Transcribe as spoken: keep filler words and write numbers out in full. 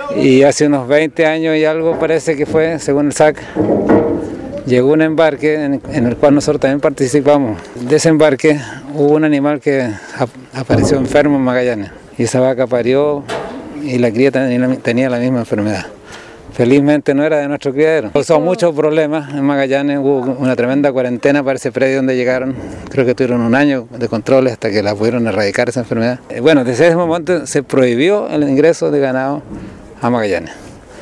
Y hace unos veinte años y algo parece que fue, según el S A C, llegó un embarque en, en el cual nosotros también participamos. De ese embarque hubo un animal que ap apareció enfermo en Magallanes y esa vaca parió y la cría tenía, tenía la misma enfermedad. Felizmente no era de nuestro criadero. Causó muchos problemas en Magallanes, hubo una tremenda cuarentena para ese predio donde llegaron. Creo que tuvieron un año de controles hasta que la pudieron erradicar esa enfermedad. Bueno, desde ese momento se prohibió el ingreso de ganado a Magallanes.